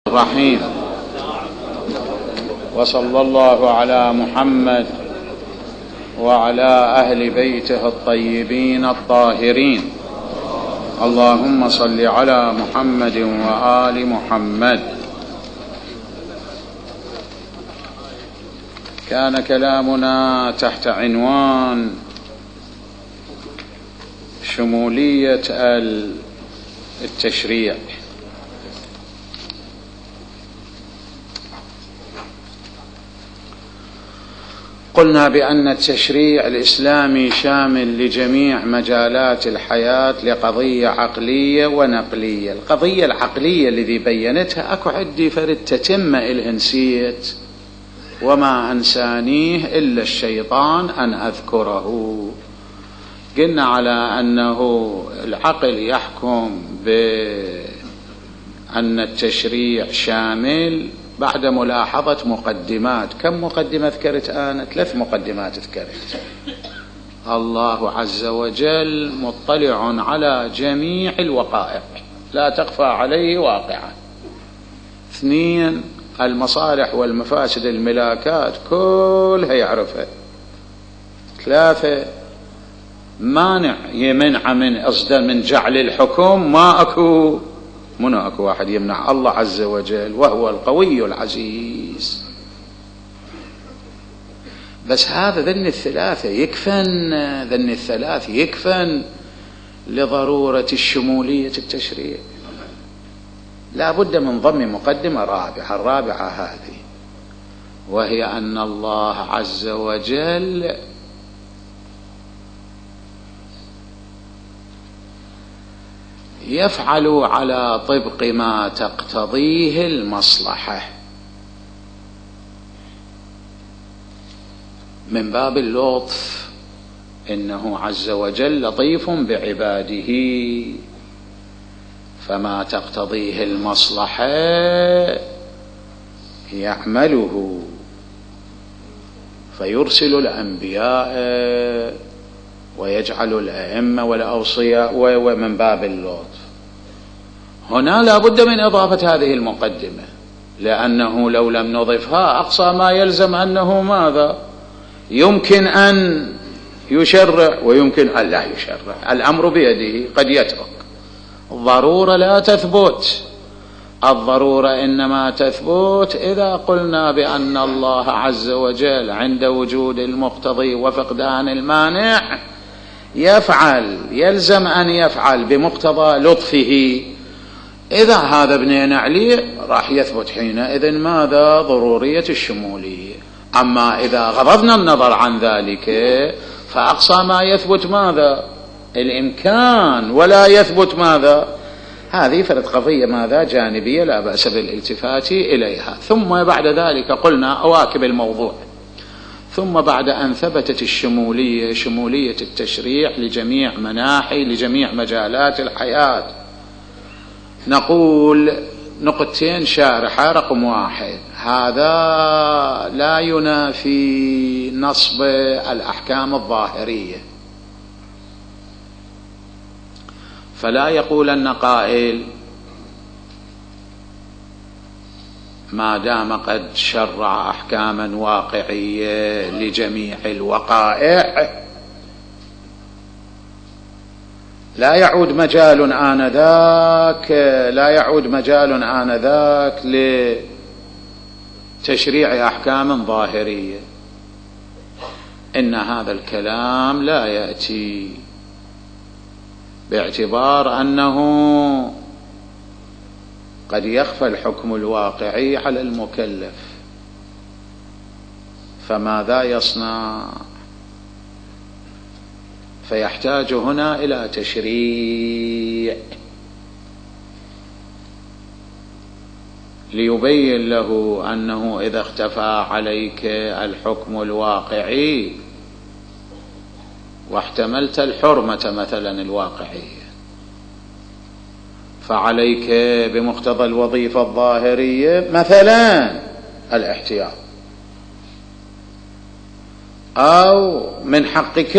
الرحيم. وصلى الله على محمد وعلى أهل بيته الطيبين الطاهرين. اللهم صل على محمد وآل محمد. كان كلامنا تحت عنوان شمولية التشريع. قلنا بأن التشريع الإسلامي شامل لجميع مجالات الحياة لقضية عقلية ونقلية. القضية العقلية الذي بينتها أكو عندي فرد تتمة إلها نسيت، وما أنسانيه إلا الشيطان أن أذكره. قلنا على أنه العقل يحكم بأن التشريع شامل بعد ملاحظة مقدمات. كم مقدمة ذكرت أنا؟ 3 مقدمات ذكرت. الله عز وجل مطلع على جميع الوقائع، لا تخفى عليه واقعة. 2 المصالح والمفاسد الملاكات كلها يعرفها. 3 مانع يمنع من جعل الحكم، ما أكو واحد يمنع الله عز وجل، وهو القوي العزيز. بس هذا ذن الثلاثة يكفن لضرورة الشمولية التشريع. لا بد من ضم مقدمة رابعة. الرابعة هذه، وهي أن الله عز وجل يفعل على طبق ما تقتضيه المصلحة من باب اللطف. إنه عز وجل لطيف بعباده، فما تقتضيه المصلحة يعمله، فيرسل الأنبياء ويجعل الأئمة والأوصياء، ومن باب اللطف. هنا لا بد من إضافة هذه المقدمة، لأنه لو لم نضفها أقصى ما يلزم أنه ماذا؟ يمكن أن يشرع ويمكن أن لا يشرع. الأمر بيده، قد يترك. الضرورة لا تثبت. الضرورة إنما تثبت إذا قلنا بأن الله عز وجل عند وجود المقتضي وفقدان المانع يلزم أن يفعل بمقتضى لطفه. إذا هذا بنينا عليه راح يثبت حينئذ ماذا؟ ضرورية الشمولية. أما إذا غضضنا النظر عن ذلك فأقصى ما يثبت ماذا؟ الإمكان، ولا يثبت ماذا؟ هذه فرد قضية ماذا؟ جانبية لا بأس بالالتفات إليها. ثم بعد ذلك قلنا أواكب الموضوع. ثم بعد أن ثبتت شمولية التشريع لجميع مناحي لجميع مجالات الحياة، نقول نقطتين شارحة. رقم 1، هذا لا ينافي نصب الأحكام الظاهرية. فلا يقولن قائل ما دام قد شرع أحكاما واقعية لجميع الوقائع لا يعود مجال آنذاك لتشريع أحكام ظاهرية. إن هذا الكلام لا يأتي، باعتبار أنه قد يخفى الحكم الواقعي على المكلف، فماذا يصنع؟ فيحتاج هنا إلى تشريع ليبين له أنه إذا اختفى عليك الحكم الواقعي واحتملت الحرمة مثلا الواقعية، فعليك بمقتضى الوظيفة الظاهرية مثلا الاحتياط، أو من حقك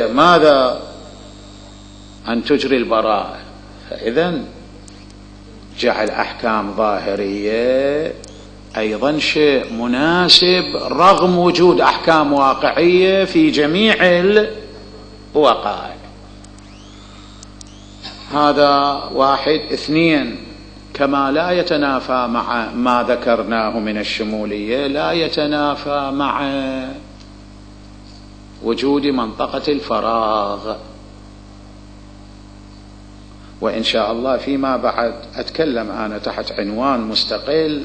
ماذا؟ أن تجري البراءة. فإذن جعل أحكام ظاهرية أيضا شيء مناسب رغم وجود أحكام واقعية في جميع الوقائع. هذا واحد. اثنين، كما لا يتنافى مع ما ذكرناه من الشمولية، لا يتنافى مع وجود منطقة الفراغ. وإن شاء الله فيما بعد أتكلم أنا تحت عنوان مستقل،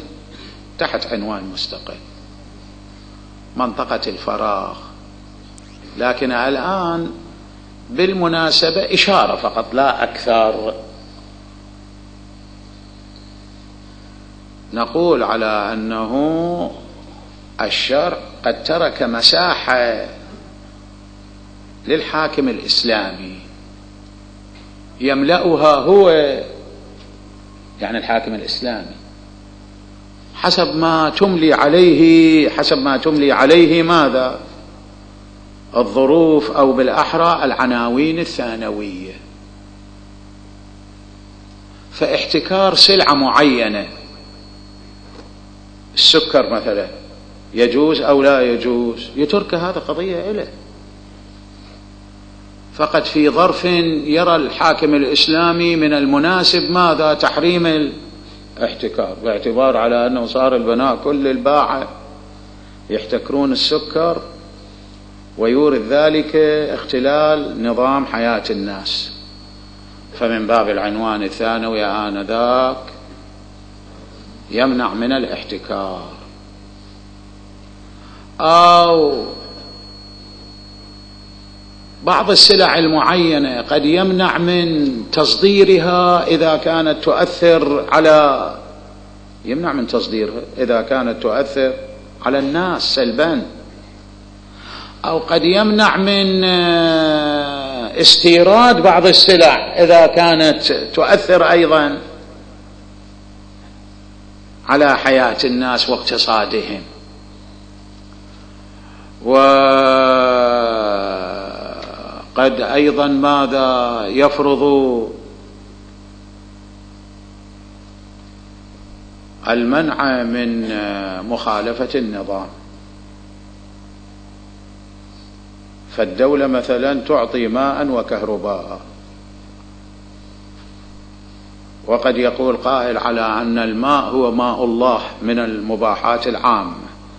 منطقة الفراغ. لكن الآن بالمناسبة إشارة فقط لا أكثر. نقول على أنه الشرع قد ترك مساحة للحاكم الإسلامي يملأها هو، يعني الحاكم الإسلامي حسب ما تملي عليه ماذا؟ الظروف، أو بالأحرى العناوين الثانوية. فاحتكار سلعة معينة، السكر مثلا، يجوز أو لا يجوز، يترك هذا قضية إله. فقد في ظرف يرى الحاكم الإسلامي من المناسب ماذا؟ تحريم الاحتكار، باعتبار على أنه صار البناء كل الباعة يحتكرون السكر، ويورث ذلك اختلال نظام حياة الناس. فمن باب العنوان الثانوي آنذاك يمنع من الاحتكار، أو بعض السلع المعينة قد يمنع من تصديرها إذا كانت تؤثر على الناس سلبا، أو قد يمنع من استيراد بعض السلع إذا كانت تؤثر أيضا على حياة الناس واقتصادهم. وقد أيضا ماذا يفرض المنع من مخالفة النظام. فالدولة مثلا تعطي ماء وكهرباء، وقد يقول قائل على أن الماء هو ماء الله من المباحات العامة،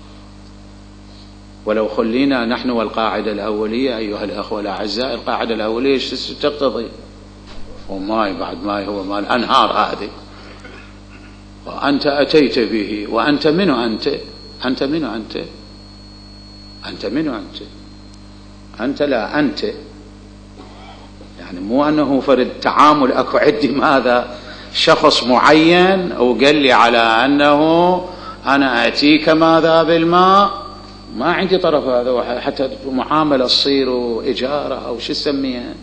ولو خلينا نحن والقاعدة الأولية أيها الأخوة الأعزاء، القاعدة الأولية تقتضي؟ وماء بعد ماء هو ماء الأنهار هذه، وأنت أتيت به، وأنت منه؟ أنت منه؟ أنت لا أنت، يعني مو أنه فرد تعامل أكو عندي ماذا شخص معين وقال لي على أنه أنا أتيك ماذا بالماء، ما عندي طرف هذا. حتى معاملة تصير إجارة أو شو تسميها،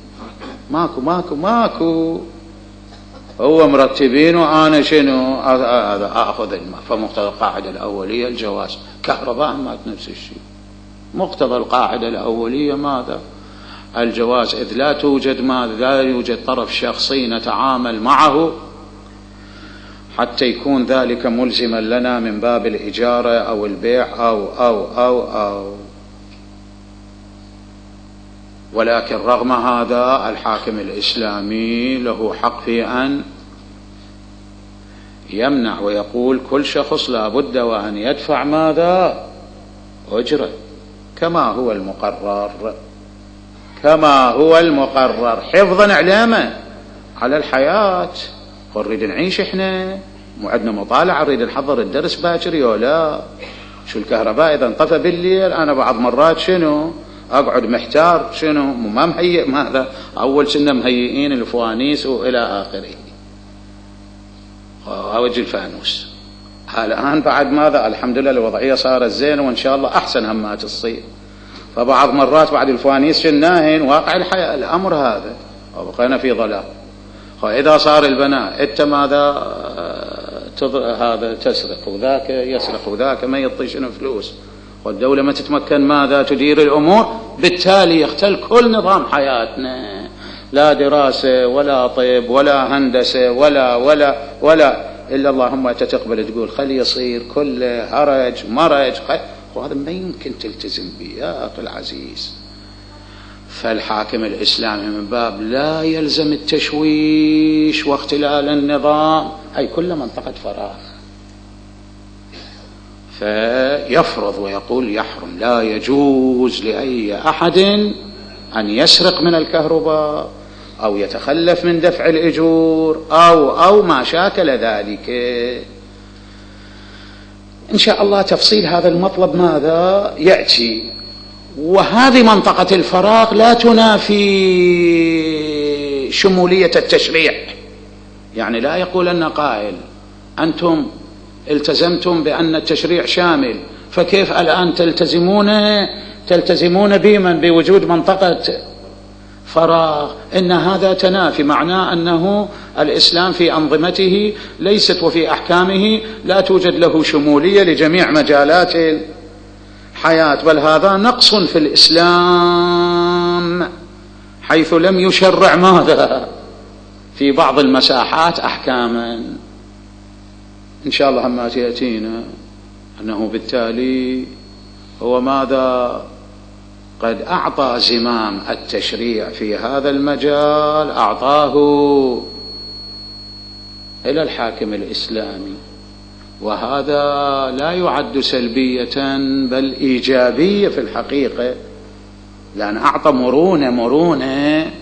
ماكو هو مرتبين وأنا شنو أخذ الماء. فمقتضى القاعدة الأولية الجواز. كهرباء ما نفس الشيء، مقتضى القاعدة الأولية ماذا؟ الجواز، إذ لا يوجد طرف شخصي نتعامل معه حتى يكون ذلك ملزما لنا من باب الإجارة أو البيع أو. ولكن رغم هذا الحاكم الإسلامي له حق في أن يمنع ويقول كل شخص لا بد وأن يدفع ماذا؟ أجرة، كما هو المقرر حفظا علما على الحياة. نريد نعيش احنا، عندنا مطالعة، نريد نحضر الدرس باكر ولا شو. الكهرباء إذا انطفى بالليل أنا بعض مرات شنو أقعد محتار، شنو ما مهيئ ماذا؟ أول سنة مهيئين الفوانيس وإلى آخره، أوجه الفانوس. الآن بعد ماذا؟ الحمد لله الوضعية صارت زين، وإن شاء الله أحسن همات تصير. فبعض مرات بعد الفوانيس شناهن واقع الحياة الأمر هذا، وبقينا في ظلام. وإذا صار البناء أنت ماذا هذا تسرق وذاك يسرق وذاك ما يعطي شنو فلوس، والدولة ما تتمكن ماذا تدير الأمور، بالتالي يختل كل نظام حياتنا. لا دراسة ولا طب ولا هندسة ولا إلا اللهم أنت تقبل تقول خلي يصير كله هرج مرج، وهذا ما يمكن تلتزم به يا أخي العزيز. فالحاكم الإسلامي من باب لا يلزم التشويش واختلال النظام، أي كل منطقة فراغ، فيفرض ويقول يحرم، لا يجوز لأي أحد أن يسرق من الكهرباء أو يتخلف من دفع الأجور أو ما شاكل ذلك. إن شاء الله تفصيل هذا المطلب ماذا يأتي. وهذه منطقة الفراغ لا تنافي شمولية التشريع، يعني لا يقول لنا قائل أنتم التزمتم بأن التشريع شامل، فكيف الآن تلتزمون بوجود منطقة فراغ؟ إن هذا تنافي، معناه أنه الإسلام في أنظمته ليست وفي أحكامه لا توجد له شمولية لجميع مجالات الحياة، بل هذا نقص في الإسلام حيث لم يشرع ماذا في بعض المساحات أحكاما. إن شاء الله ما يأتينا أنه بالتالي هو ماذا قد أعطى زمام التشريع في هذا المجال، أعطاه إلى الحاكم الإسلامي، وهذا لا يعد سلبية بل إيجابية في الحقيقة، لأن أعطى مرونة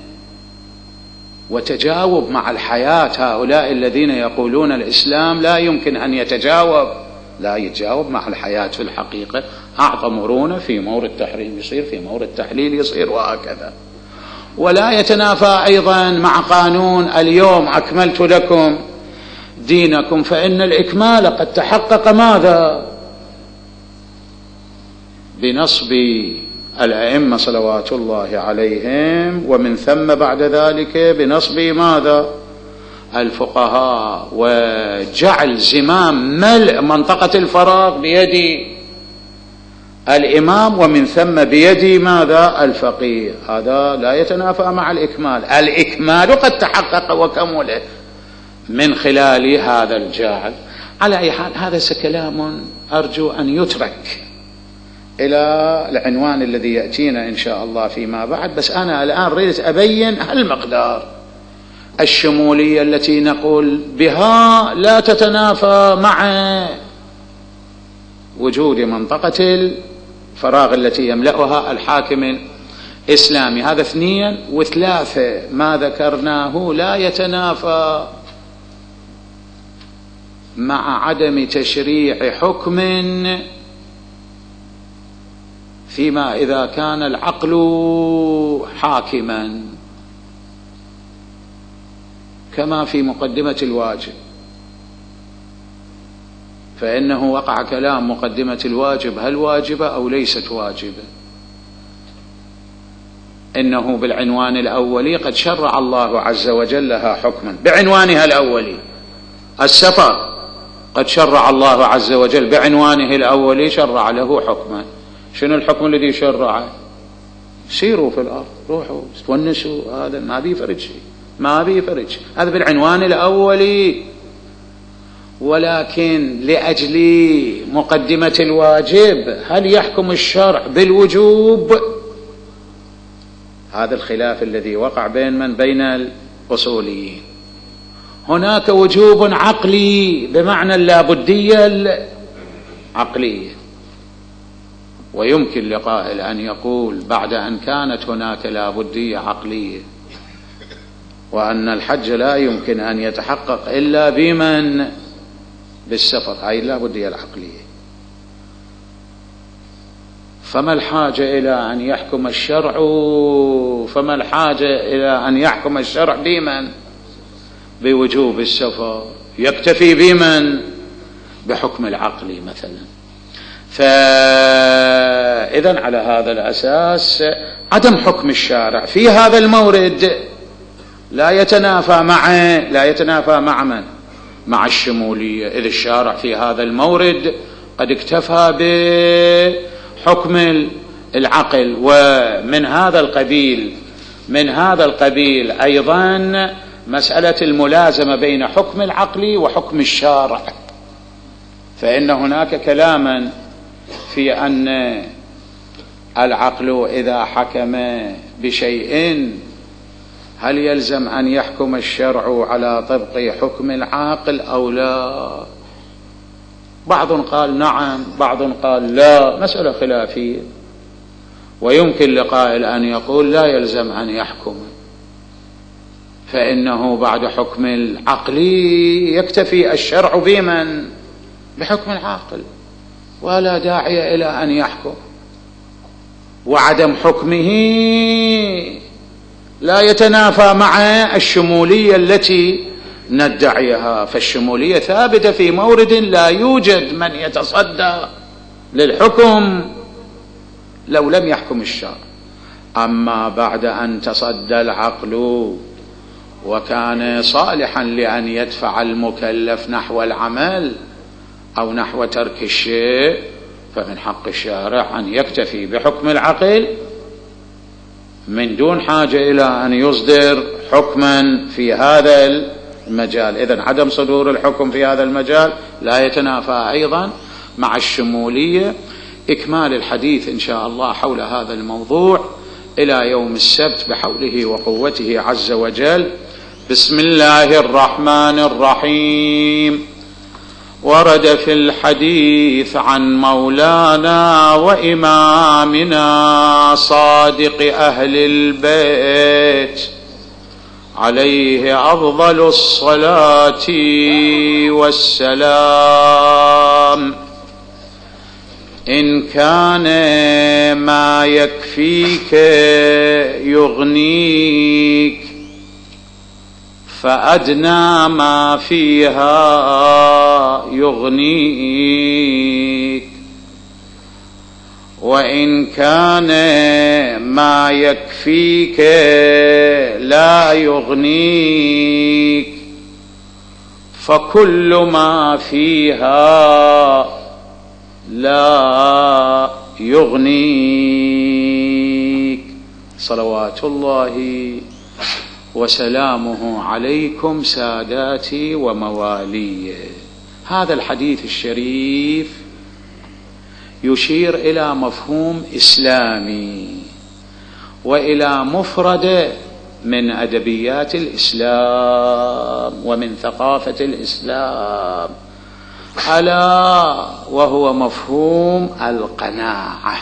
وتجاوب مع الحياة. هؤلاء الذين يقولون الإسلام لا يمكن أن يتجاوب مع الحياة في الحقيقة، أعطى مرونة، في مورد التحريم يصير، في مورد التحليل يصير، وهكذا. ولا يتنافى أيضا مع قانون اليوم أكملت لكم دينكم، فإن الإكمال قد تحقق ماذا بنصب الأئمة صلوات الله عليهم، ومن ثم بعد ذلك بنصب ماذا الفقهاء، وجعل زمام ملء منطقة الفراغ بيد الإمام، ومن ثم بيد ماذا الفقيه. هذا لا يتنافى مع الإكمال، الإكمال قد تحقق وكمل من خلال هذا الجعل. على أي حال هذا كلام أرجو أن يترك إلى العنوان الذي يأتينا إن شاء الله فيما بعد، بس أنا الآن ريت أبين المقدار الشمولية التي نقول بها لا تتنافى مع وجود منطقة الفراغ التي يملأها الحاكم الإسلامي. هذا 2 و3 ما ذكرناه لا يتنافى مع عدم تشريع حكم فيما إذا كان العقل حاكما، كما في مقدمة الواجب، فإنه وقع كلام مقدمة الواجب هل واجبة أو ليست واجبة. إنه بالعنوان الأولي قد شرع الله عز وجل لها حكما بعنوانها الأولي، السفر قد شرع الله عز وجل بعنوانه الأولي شرع له حكما. شنو الحكم الذي شرعه؟ سيروا في الأرض، روحوا تونسوا، هذا ما بيفرج شيء، ما بيفرج، هذا بالعنوان الأولي. ولكن لأجل مقدمة الواجب هل يحكم الشرع بالوجوب؟ هذا الخلاف الذي وقع بين الأصوليين. هناك وجوب عقلي بمعنى اللابدية العقلية، ويمكن لقائل أن يقول بعد أن كانت هناك لابدية عقلية وأن الحج لا يمكن أن يتحقق إلا بمن بالسفر، هاي اللابدية العقلية، فما الحاجة إلى أن يحكم الشرع، فما الحاجة إلى أن يحكم الشرع بمن بوجوب السفر، يكتفي بمن بحكم العقل مثلا. فإذن على هذا الأساس عدم حكم الشارع في هذا المورد لا يتنافى مع من؟ مع الشمولية، إذ الشارع في هذا المورد قد اكتفى بحكم العقل. ومن هذا القبيل من هذا القبيل أيضا مسألة الملازمة بين حكم العقل وحكم الشارع، فإن هناك كلاما في أن العقل إذا حكم بشيء هل يلزم أن يحكم الشرع على طبق حكم العاقل أو لا؟ بعض قال نعم، بعض قال لا، مسألة خلافية، ويمكن لقائل أن يقول لا يلزم أن يحكم، فإنه بعد حكم العقل يكتفي الشرع بمن؟ بحكم العاقل، ولا داعي إلى أن يحكم، وعدم حكمه لا يتنافى مع الشمولية التي ندعيها، فالشمولية ثابتة في مورد لا يوجد من يتصدى للحكم لو لم يحكم الشرع. أما بعد أن تصدى العقل وكان صالحا لأن يدفع المكلف نحو العمل أو نحو ترك الشيء، فمن حق الشارع أن يكتفي بحكم العقل من دون حاجة إلى أن يصدر حكما في هذا المجال. إذن عدم صدور الحكم في هذا المجال لا يتنافى أيضا مع الشمولية. إكمال الحديث إن شاء الله حول هذا الموضوع إلى يوم السبت بحوله وقوته عز وجل. بسم الله الرحمن الرحيم. ورد في الحديث عن مولانا وإمامنا صادق أهل البيت عليه أفضل الصلاة والسلام: إن كان ما يكفيك يغنيك فأدنى ما فيها يغنيك، وإن كان ما يكفيك لا يغنيك فكل ما فيها لا يغنيك. صلوات الله وسلامه عليكم ساداتي وموالي. هذا الحديث الشريف يشير إلى مفهوم إسلامي وإلى مفردة من أدبيات الإسلام ومن ثقافة الإسلام، ألا وهو مفهوم القناعة.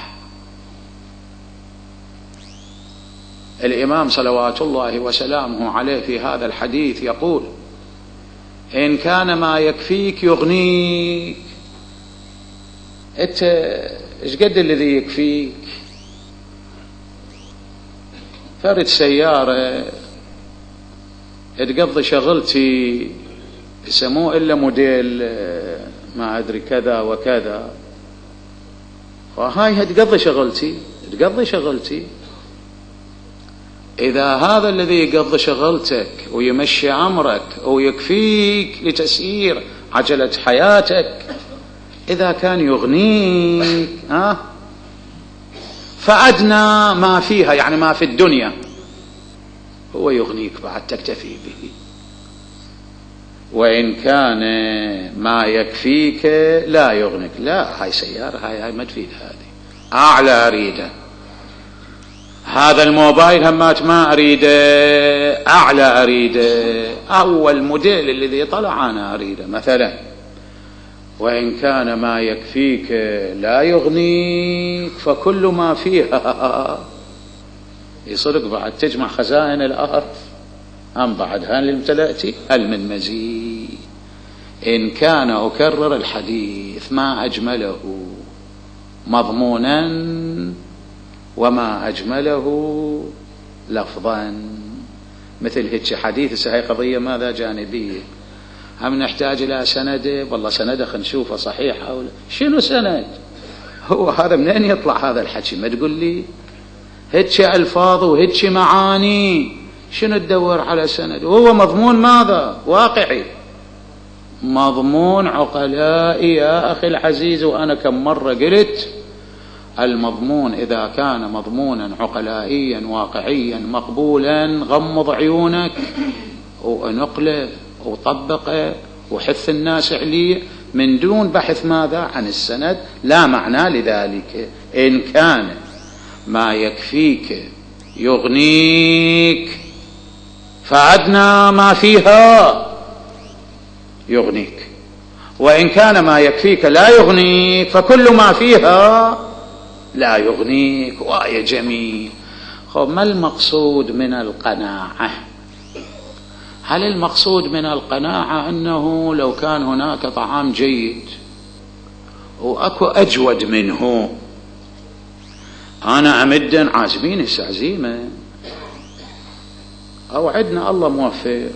الإمام صلوات الله وسلامه عليه في هذا الحديث يقول: إن كان ما يكفيك يغنيك. أنت إيش قد الذي يكفيك؟ فرد سيارة تقضي شغلتي يسموه إلا موديل ما أدري كذا وكذا، وهاي تقضي شغلتي. إذا هذا الذي يقضي شغلتك ويمشي أمرك ويكفيك لتسيير عجلة حياتك، إذا كان يغنيك فأدنى ما فيها، يعني ما في الدنيا، هو يغنيك بعد تكتفي به. وإن كان ما يكفيك لا يغنيك. لا، هاي سيارة، هاي ما تفيد، هذه أعلى أريده. هذا الموبايل همات ما أريده، أعلى أريده، أول موديل الذي طلع أنا أريده مثلا. وإن كان ما يكفيك لا يغنيك فكل ما فيها يصدق بعد تجمع خزائن الأرض أم بعد هل امتلأتي هل من مزيد. إن كان أكرر الحديث ما أجمله مضمونا وما أجمله لفظا. مثل هيك حديث، هاي قضية ماذا جانبية، هم نحتاج إلى سند، والله سند خلينا نشوفه صحيح أو لا. شنو سند؟ هو هذا منين يطلع هذا الحكي؟ ما تقول لي هيك ألفاظ وهيك معاني، شنو تدور على سند؟ وهو مضمون ماذا؟ واقعي، مضمون عقلائي يا أخي العزيز. وأنا كم مرة قلت المضمون إذا كان مضمونا عقلائيا واقعيا مقبولا غمض عيونك ونقله وطبقه وحث الناس عليه من دون بحث ماذا عن السند. لا معنى لذلك. إن كان ما يكفيك يغنيك فأدنى ما فيها يغنيك، وإن كان ما يكفيك لا يغنيك فكل ما فيها لا يغنيك. وآية جميل. ما المقصود من القناعة؟ هل المقصود من القناعة أنه لو كان هناك طعام جيد وأكو أجود منه أنا أمدا عازمين السعزيمة أو عدنا الله موفر؟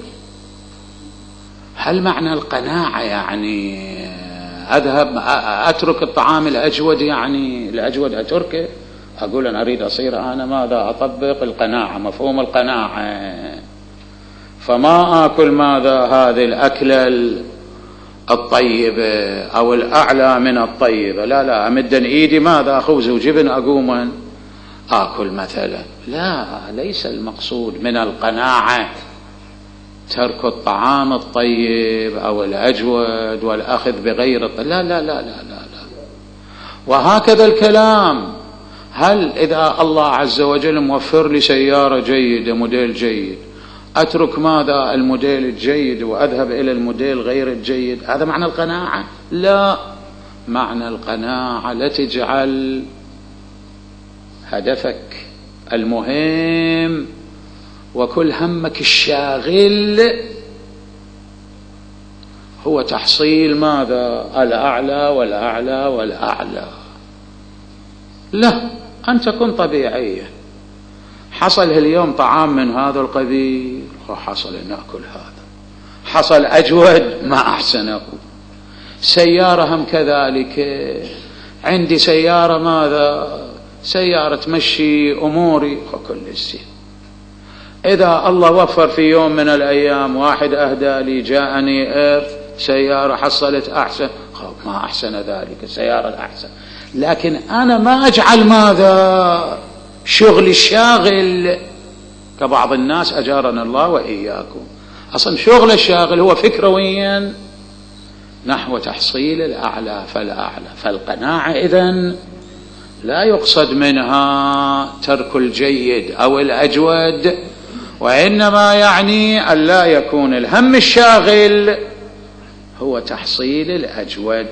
هل معنى القناعة يعني أذهب أترك الطعام الأجود، يعني الأجود أتركه؟ أقول أنا أريد أصير أنا ماذا أطبق القناعة، مفهوم القناعة، فما آكل ماذا هذه الأكلة الطيبة أو الأعلى من الطيبة، لا أمدن إيدي ماذا خبز وجبن أقوما آكل مثلا. لا، ليس المقصود من القناعة ترك الطعام الطيب أو الأجود والأخذ بغير الطيب. لا لا لا لا لا لا. وهكذا الكلام. هل إذا الله عز وجل موفر لي سيارة جيدة موديل جيد أترك ماذا الموديل الجيد وأذهب إلى الموديل غير الجيد؟ هذا معنى القناعة؟ لا، معنى القناعة لا تجعل هدفك المهم وكل همك الشاغل هو تحصيل ماذا الأعلى والأعلى والأعلى. لا، أن تكون طبيعية. حصل اليوم طعام من هذا القبيل وحصل نأكل هذا، حصل أجود ما أحسنه، سيارة هم كذلك، عندي سيارة ماذا سيارة تمشي أموري وكل الزين. إذا الله وفر في يوم من الأيام واحد أهدى لي جاءني سيارة حصلت أحسن، ما أحسن ذلك السيارة الأحسن، لكن أنا ما أجعل ماذا شغل الشاغل كبعض الناس أجارنا الله وإياكم. أصلا شغل الشاغل هو فكرويا نحو تحصيل الأعلى فالأعلى. فالقناعة إذن لا يقصد منها ترك الجيد أو الأجود، وإنما يعني أن لا يكون الهم الشاغل هو تحصيل الأجود.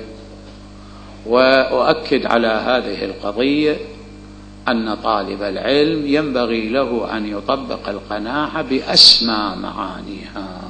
وأؤكد على هذه القضية أن طالب العلم ينبغي له أن يطبق القناعة بأسمى معانيها.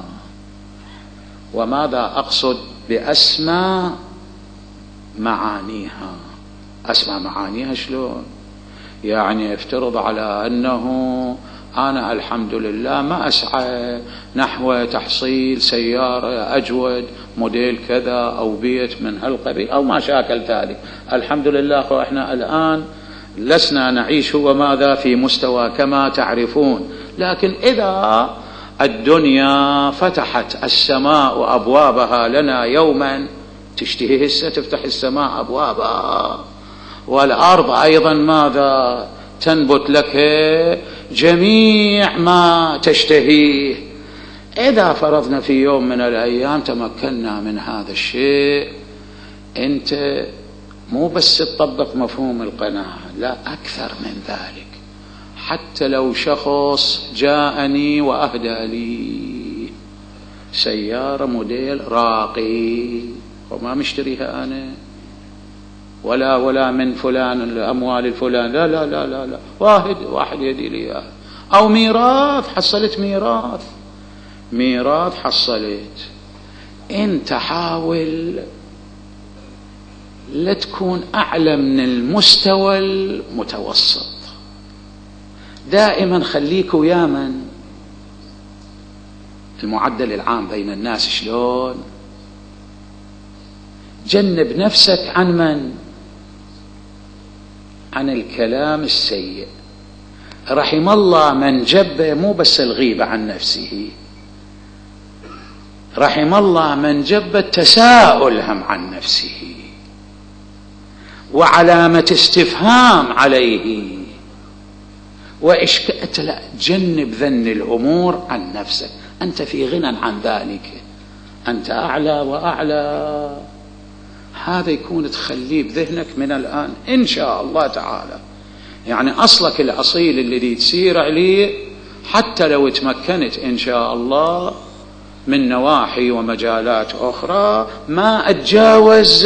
وماذا أقصد بأسمى معانيها؟ أسمى معانيها شلون؟ يعني افترض على أنه أنا الحمد لله ما أسعى نحو تحصيل سيارة أجود موديل كذا أو بيت من هالقبيل أو ما شاكل ذلك. الحمد لله إحنا الآن لسنا نعيش هو ماذا في مستوى كما تعرفون، لكن إذا الدنيا فتحت السماء أبوابها لنا يوما، تشتهي هسه تفتح السماء أبوابها والأرض أيضا ماذا تنبت لك جميع ما تشتهيه. إذا فرضنا في يوم من الأيام تمكنا من هذا الشيء، أنت مو بس تطبق مفهوم القناعة، لا أكثر من ذلك. حتى لو شخص جاءني وأهدى لي سيارة موديل راقي وما مشتريها أنا ولا من فلان الأموال الفلان، لا لا لا لا, لا. واحد يدي لي، أو ميراث، حصلت ميراث حصلت. أنت حاول لا تكون أعلى من المستوى المتوسط، دائما خليك ويا من المعدل العام بين الناس شلون. جنب نفسك عن من؟ عن الكلام السيء. رحم الله من جب مو بس الغيبة عن نفسه، رحم الله من جب التساؤل هم عن نفسه. وعلامة استفهام عليه وإشكأت. لا، جنب ذن الأمور عن نفسك، أنت في غنى عن ذلك، أنت أعلى وأعلى. هذا يكون تخليه بذهنك من الآن إن شاء الله تعالى. يعني أصلك الأصيل الذي تسير عليه، حتى لو تمكنت إن شاء الله من نواحي ومجالات أخرى، ما أتجاوز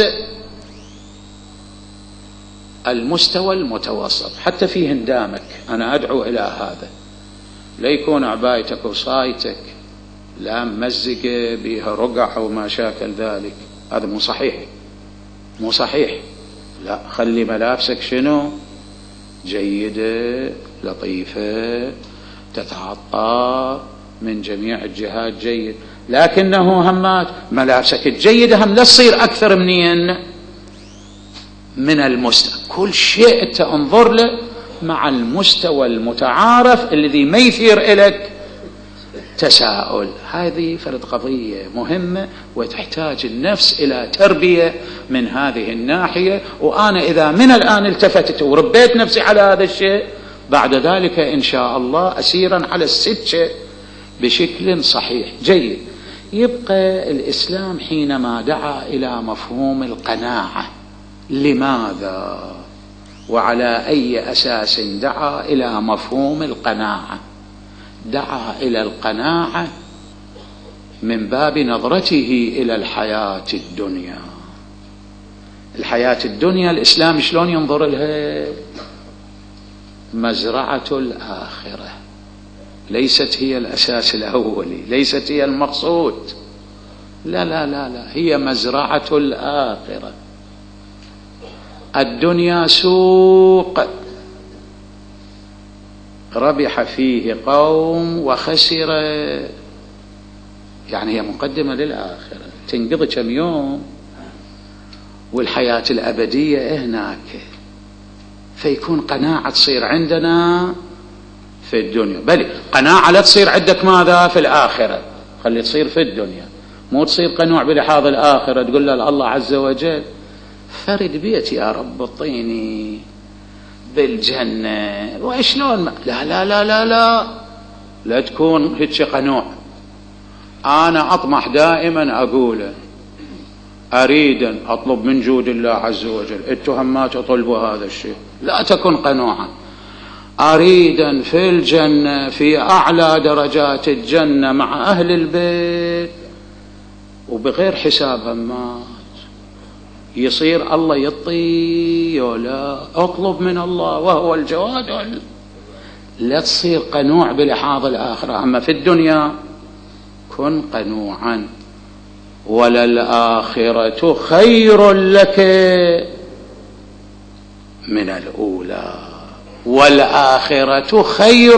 المستوى المتوسط حتى في هندامك. أنا أدعو إلى هذا، لا يكون عبايتك وصايتك لا ممزقة بها رقع وما شاكل ذلك، هذا مو صحيح، مو صحيح. لا، خلي ملابسك شنو؟ جيدة لطيفة، تتعطى من جميع الجهات جيد، لكنه همات ملابسك الجيدة هم لا تصير أكثر من المستوى. كل شيء أنت انظر له مع المستوى المتعارف الذي ما يثير إليك تساؤل. هذه فرد قضية مهمة وتحتاج النفس إلى تربية من هذه الناحية. وأنا إذا من الآن التفتت وربيت نفسي على هذا الشيء، بعد ذلك إن شاء الله أسيرا على السكة بشكل صحيح جيد. يبقى الإسلام حينما دعا إلى مفهوم القناعة، لماذا وعلى أي أساس دعا إلى مفهوم القناعة؟ دعا إلى القناعة من باب نظرته إلى الحياة الدنيا. الحياة الدنيا الإسلام شلون ينظر لها؟ مزرعة الآخرة، ليست هي الأساس الأولي، ليست هي المقصود، لا لا لا لا، هي مزرعة الآخرة. الدنيا سوق ربح فيه قوم وخسر، يعني هي مقدمة للآخرة، تنقضي كم يوم والحياة الأبدية هناك. فيكون قناعة تصير عندنا في الدنيا، بل قناعة لا تصير عندك ماذا في الآخرة، خلي تصير في الدنيا، مو تصير قنوع بلحاظ الآخرة تقول له الله عز وجل فرد بيتي يا رب اعطيني بالجنة وشلون لا لا لا لا لا، لا تكون هيك قنوع. أنا أطمح دائما أقوله، أريد أن أطلب من جود الله عز وجل، التهمات أطلبوا هذا الشيء، لا تكن قنوعا. أريد في الجنة في أعلى درجات الجنة مع أهل البيت وبغير حساب همات، يصير الله يطي ولا أطلب من الله وهو الجواد. لا تصير قنوع بلحاظ الآخرة. أما في الدنيا كن قنوعا، وللآخرة خير لك من الأولى، والآخرة خير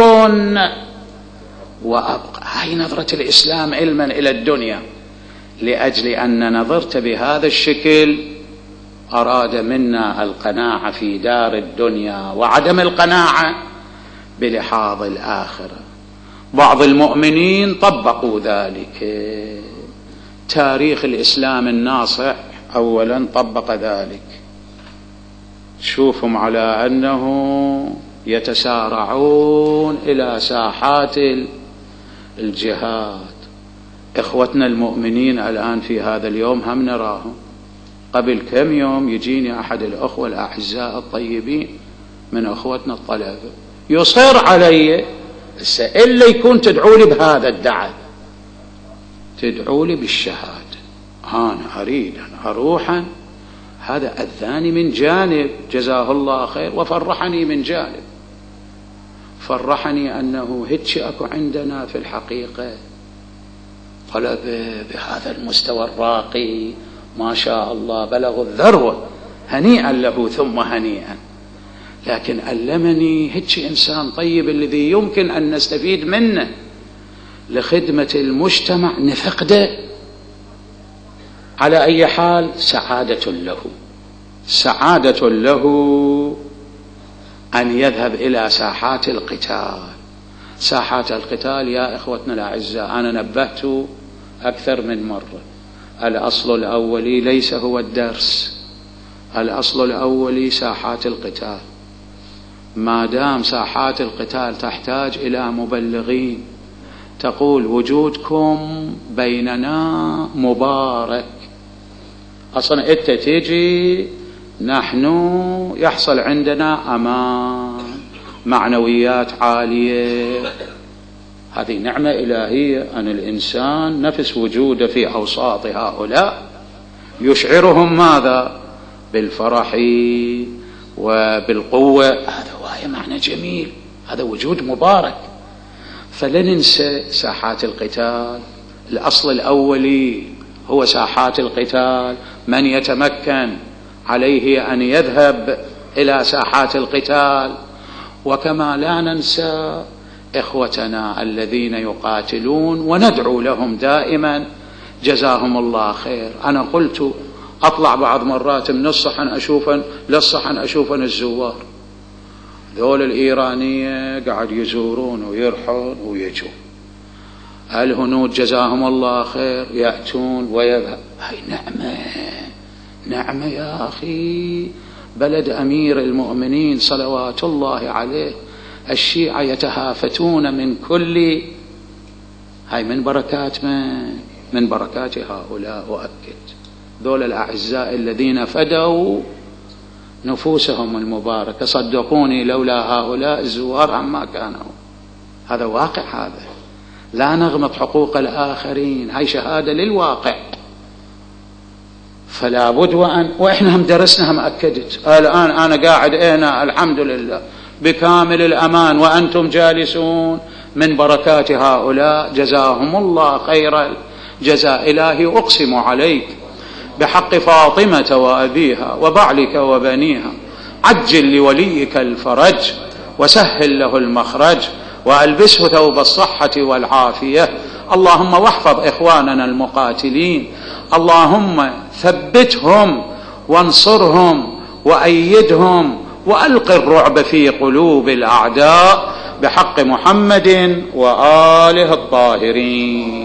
وأبقى. هاي نظرة الإسلام علما إلى الدنيا. لأجل أن نظرت بهذا الشكل أراد منا القناعة في دار الدنيا وعدم القناعة بلحاظ الآخرة. بعض المؤمنين طبقوا ذلك، تاريخ الإسلام الناصع أولا طبق ذلك. شوفهم على أنه يتسارعون إلى ساحات الجهاد. إخوتنا المؤمنين الآن في هذا اليوم هم نراهم. قبل كم يوم يجيني أحد الأخوة الأعزاء الطيبين من أخوتنا الطلبة يصر علي إلا يكون تدعو لي بهذا الدعاء، تدعو لي بالشهادة، أنا أريد أن أروحا. هذا أذاني من جانب جزاه الله خير، وفرحني من جانب، فرحني أنه هيك أكو عندنا في الحقيقة طلبة بهذا المستوى الراقي ما شاء الله، بلغوا الذروة، هنيئا له ثم هنيئا. لكن علمني هيك إنسان طيب الذي يمكن أن نستفيد منه لخدمة المجتمع نفقده. على أي حال سعادة له، سعادة له أن يذهب إلى ساحات القتال. ساحات القتال يا إخوتنا الأعزاء أنا نبهت أكثر من مرة، الأصل الأولي ليس هو الدرس، الأصل الأولي ساحات القتال. ما دام ساحات القتال تحتاج إلى مبلغين تقول وجودكم بيننا مبارك، أصلا أنت تجي نحن يحصل عندنا أمان، معنويات عالية. هذه نعمة إلهية أن الإنسان نفس وجوده في أوساط هؤلاء يشعرهم ماذا؟ بالفرح وبالقوة. هذا وهي معنى جميل، هذا وجود مبارك. فلا ننسى ساحات القتال. الأصل الأولي هو ساحات القتال. من يتمكن عليه أن يذهب إلى ساحات القتال. وكما لا ننسى إخوتنا الذين يقاتلون وندعو لهم دائما جزاهم الله خير. أنا قلت أطلع بعض مرات من الصحن أشوفن للصحن أشوفن الزوار ذول الإيرانية قاعد يزورون ويرحون ويجون، الهنود جزاهم الله خير يأتون ويذهب. هاي نعمة يا أخي. بلد أمير المؤمنين صلوات الله عليه، الشيعة يتهافتون من كل، هاي من بركات من بركات هؤلاء. وأكد ذول الأعزاء الذين فدوا نفوسهم المباركة، صدقوني لولا هؤلاء الزوار عما كانوا. هذا واقع، هذا لا نغمط حقوق الآخرين، هاي شهادة للواقع. فلا بد وإحنا هم درسنا هم أكدت. الآن أنا قاعد هنا الحمد لله بكامل الأمان وأنتم جالسون من بركات هؤلاء جزاهم الله خير الجزاء. إلهي أقسم عليك بحق فاطمة وأبيها وبعلك وبنيها، عجل لوليك الفرج وسهل له المخرج وألبسه ثوب الصحة والعافية. اللهم واحفظ إخواننا المقاتلين، اللهم ثبتهم وانصرهم وأيدهم وألق الرعب في قلوب الأعداء بحق محمد وآله الطاهرين.